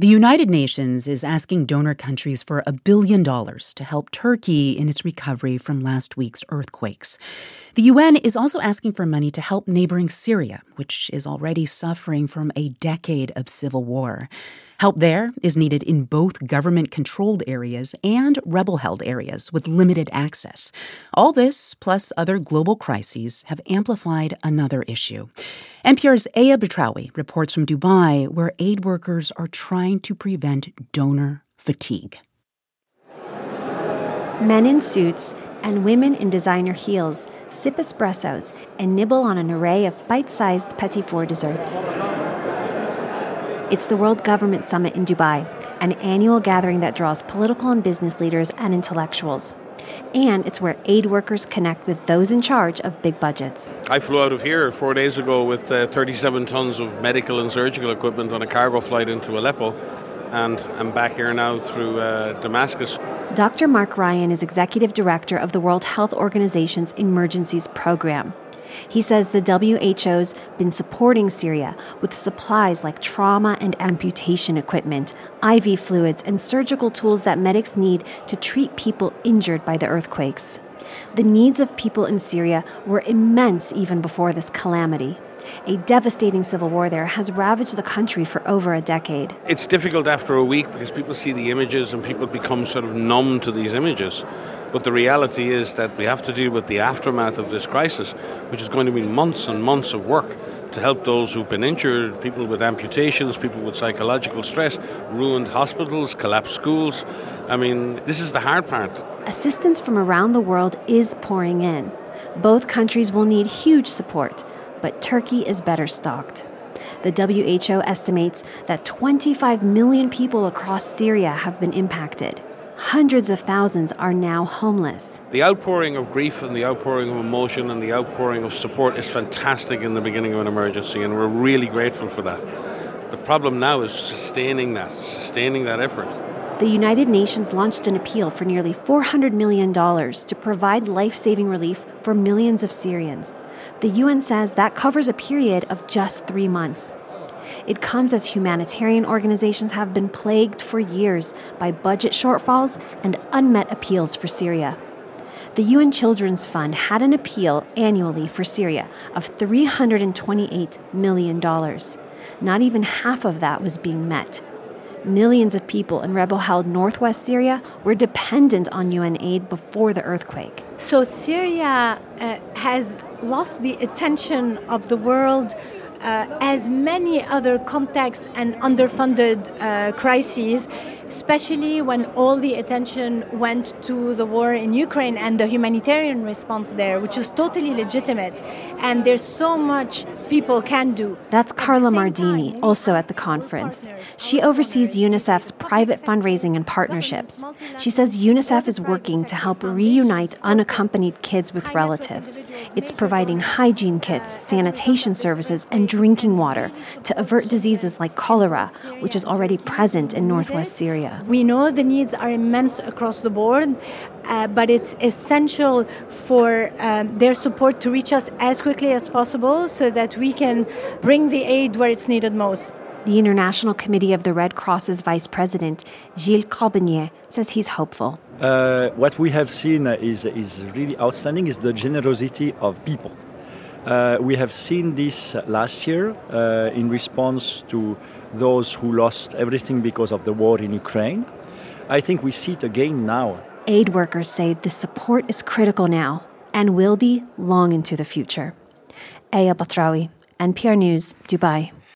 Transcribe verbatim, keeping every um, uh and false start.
The United Nations is asking donor countries for a billion dollars to help Turkey in its recovery from last week's earthquakes. The U N is also asking for money to help neighboring Syria, which is already suffering from a decade of civil war. Help there is needed in both government-controlled areas and rebel-held areas with limited access. All this, plus other global crises, have amplified another issue. N P R's Aya Batrawi reports from Dubai, where aid workers are trying to prevent donor fatigue. Men in suits and women in designer heels sip espressos and nibble on an array of bite-sized petit four desserts. It's the World Government Summit in Dubai, an annual gathering that draws political and business leaders and intellectuals. And it's where aid workers connect with those in charge of big budgets. I flew out of here four days ago with uh, thirty-seven tons of medical and surgical equipment on a cargo flight into Aleppo, and I'm back here now through uh, Damascus. Doctor Mark Ryan is executive director of the World Health Organization's Emergencies Program. He says the W H O's been supporting Syria with supplies like trauma and amputation equipment, I V fluids, and surgical tools that medics need to treat people injured by the earthquakes. The needs of people in Syria were immense even before this calamity. A devastating civil war there has ravaged the country for over a decade. It's difficult after a week because people see the images and people become sort of numb to these images. But the reality is that we have to deal with the aftermath of this crisis, which is going to be months and months of work to help those who've been injured, people with amputations, people with psychological stress, ruined hospitals, collapsed schools. I mean, this is the hard part. Assistance from around the world is pouring in. Both countries will need huge support, but Turkey is better stocked. The W H O estimates that twenty-five million people across Syria have been impacted. Hundreds of thousands are now homeless. The outpouring of grief and the outpouring of emotion and the outpouring of support is fantastic in the beginning of an emergency, and we're really grateful for that. The problem now is sustaining that, sustaining that effort. The United Nations launched an appeal for nearly four hundred million dollars to provide life-saving relief for millions of Syrians. The U N says that covers a period of just three months. It comes as humanitarian organizations have been plagued for years by budget shortfalls and unmet appeals for Syria. The U N Children's Fund had an appeal annually for Syria of three hundred twenty-eight million dollars. Not even half of that was being met. Millions of people in rebel-held northwest Syria were dependent on U N aid before the earthquake. So Syria uh, has lost the attention of the world Uh, as many other contexts and underfunded uh, crises, especially when all the attention went to the war in Ukraine and the humanitarian response there, which is totally legitimate. And there's so much people can do. That's Carla Mardini, also at the conference. She oversees UNICEF's private fundraising and partnerships. She says UNICEF is working to help reunite unaccompanied kids with relatives. It's providing hygiene kits, sanitation services, and drinking water to avert diseases like cholera, which is already present in northwest Syria. We know the needs are immense across the board, uh, but it's essential for um, their support to reach us as quickly as possible so that we can bring the aid where it's needed most. The International Committee of the Red Cross's vice president, Gilles Carbonnier, says he's hopeful. Uh, what we have seen is, is really outstanding is the generosity of people. Uh, we have seen this last year uh, in response to those who lost everything because of the war in Ukraine. I think we see it again now. Aid workers say the support is critical now and will be long into the future. Aya Batrawi, N P R News, Dubai.